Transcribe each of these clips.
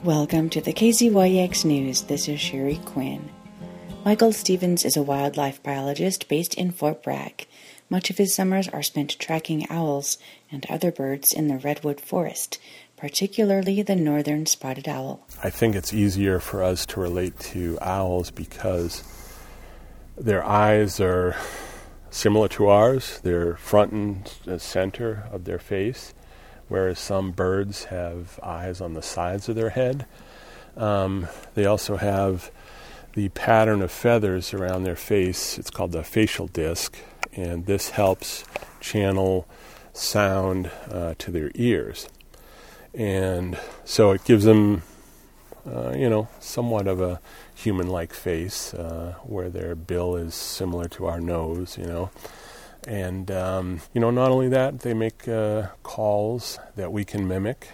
Welcome to the KZYX News. This is Sherry Quinn. Michael Stevens is a wildlife biologist based in Fort Bragg. Much of his summers are spent tracking owls and other birds in the redwood forest, particularly the northern spotted owl. I think it's easier for us to relate to owls because their eyes are similar to ours. They're front and center of their face, whereas some birds have eyes on the sides of their head. They also have the pattern of feathers around their face. It's called the facial disc, and this helps channel sound to their ears. And so it gives them, somewhat of a human-like face, where their bill is similar to our nose, And, not only that, they make calls that we can mimic.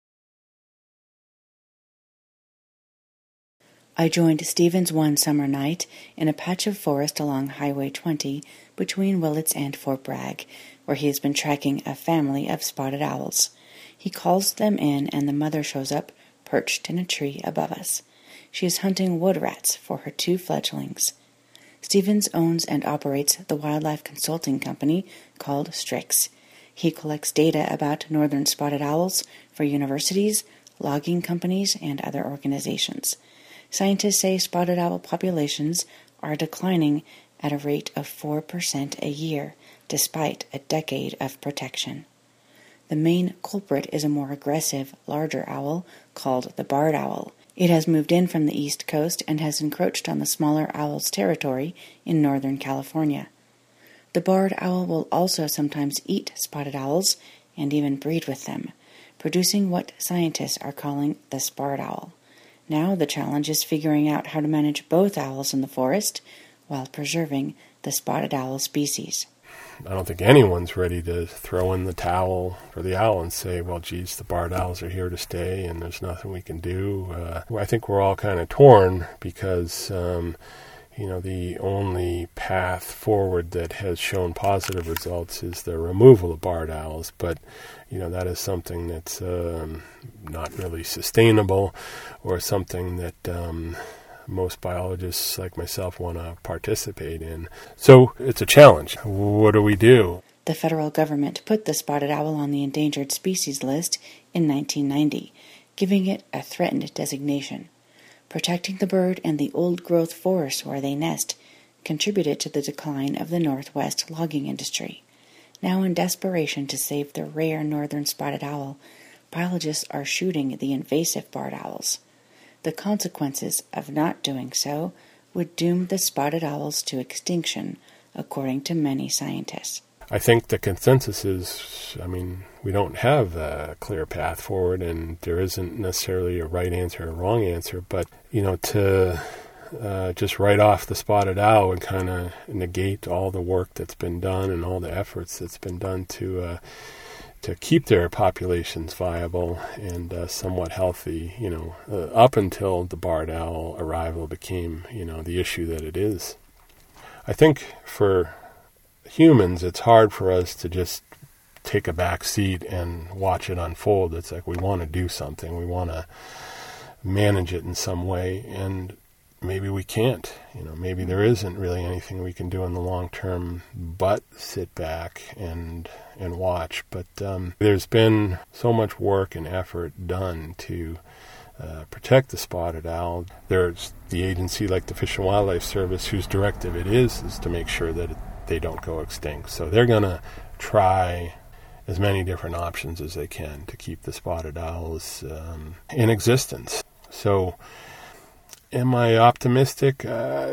I joined Stevens one summer night in a patch of forest along Highway 20 between Willits and Fort Bragg, where he has been tracking a family of spotted owls. He calls them in, and the mother shows up, perched in a tree above us. She is hunting wood rats for her 2 fledglings. Stevens owns and operates the wildlife consulting company called Strix. He collects data about northern spotted owls for universities, logging companies, and other organizations. Scientists say spotted owl populations are declining at a rate of 4% a year, despite a decade of protection. The main culprit is a more aggressive, larger owl called the barred owl. It has moved in from the East Coast and has encroached on the smaller owl's territory in Northern California. The barred owl will also sometimes eat spotted owls and even breed with them, producing what scientists are calling the sparred owl. Now the challenge is figuring out how to manage both owls in the forest while preserving the spotted owl species. I don't think anyone's ready to throw in the towel for the owl and say, well, geez, the barred owls are here to stay and there's nothing we can do. I think we're all kind of torn because, the only path forward that has shown positive results is the removal of barred owls. But, that is something that's not really sustainable or something that most biologists like myself want to participate in. So it's a challenge. What do we do? The federal government put the spotted owl on the endangered species list in 1990, giving it a threatened designation. Protecting the bird and the old-growth forests where they nest contributed to the decline of the Northwest logging industry. Now, in desperation to save the rare northern spotted owl, biologists are shooting the invasive barred owls. The consequences of not doing so would doom the spotted owls to extinction, according to many scientists. I think the consensus is, we don't have a clear path forward, and there isn't necessarily a right answer or a wrong answer, but, to just write off the spotted owl and kind of negate all the work that's been done and all the efforts that's been done to keep their populations viable and somewhat healthy, up until the barred owl arrival became, the issue that it is. I think for humans, it's hard for us to just take a back seat and watch it unfold. It's like we want to do something. We want to manage it in some way, and maybe we can't. Maybe there isn't really anything we can do in the long term but sit back and watch. But there's been so much work and effort done to protect the spotted owl. There's the agency like the Fish and Wildlife Service whose directive it is to make sure that they don't go extinct. So they're going to try as many different options as they can to keep the spotted owls in existence. So am I optimistic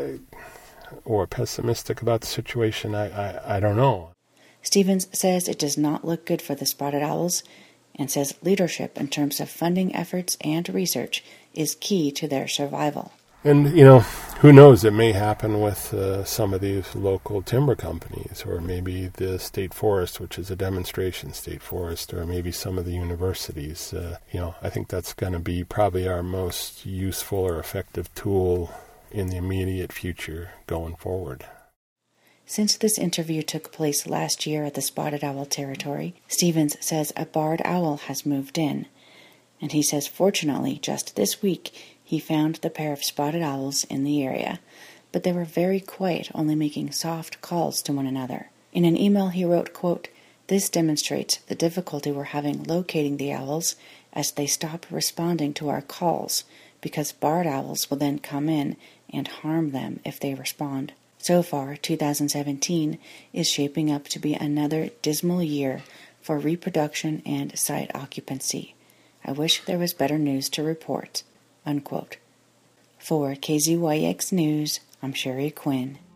or pessimistic about the situation? I don't know. Stevens says it does not look good for the spotted owls and says leadership in terms of funding efforts and research is key to their survival. And, who knows, it may happen with some of these local timber companies, or maybe the state forest, which is a demonstration state forest, or maybe some of the universities. I think that's going to be probably our most useful or effective tool in the immediate future going forward. Since this interview took place last year at the Spotted Owl Territory, Stevens says a barred owl has moved in, And he says fortunately just this week he found the pair of spotted owls in the area, but they were very quiet, only making soft calls to one another. In an email he wrote, quote, "This demonstrates the difficulty we're having locating the owls as they stop responding to our calls, because barred owls will then come in and harm them if they respond." So far, 2017 is shaping up to be another dismal year for reproduction and site occupancy. I wish there was better news to report. Unquote. For KZYX News, I'm Sherry Quinn.